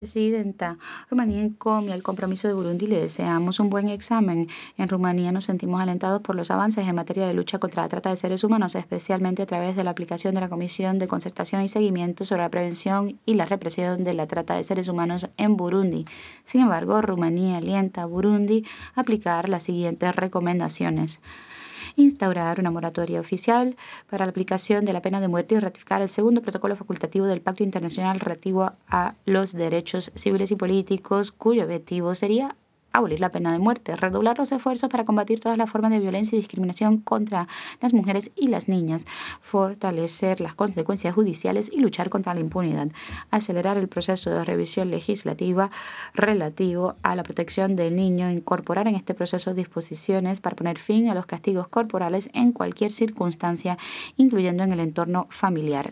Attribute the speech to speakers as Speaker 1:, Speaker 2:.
Speaker 1: Presidenta, Rumanía encomia el compromiso de Burundi y le deseamos un buen examen. En Rumanía nos sentimos alentados por los avances en materia de lucha contra la trata de seres humanos, especialmente a través de la aplicación de la Comisión de Concertación y Seguimiento sobre la Prevención y la Represión de la Trata de Seres Humanos en Burundi. Sin embargo, Rumanía alienta a Burundi a aplicar las siguientes recomendaciones: instaurar una moratoria oficial para la aplicación de la pena de muerte y ratificar el segundo protocolo facultativo del Pacto Internacional relativo a los derechos civiles y políticos, cuyo objetivo sería abolir la pena de muerte, redoblar los esfuerzos para combatir todas las formas de violencia y discriminación contra las mujeres y las niñas, fortalecer las consecuencias judiciales y luchar contra la impunidad, acelerar el proceso de revisión legislativa relativo a la protección del niño, incorporar en este proceso disposiciones para poner fin a los castigos corporales en cualquier circunstancia, incluyendo en el entorno familiar.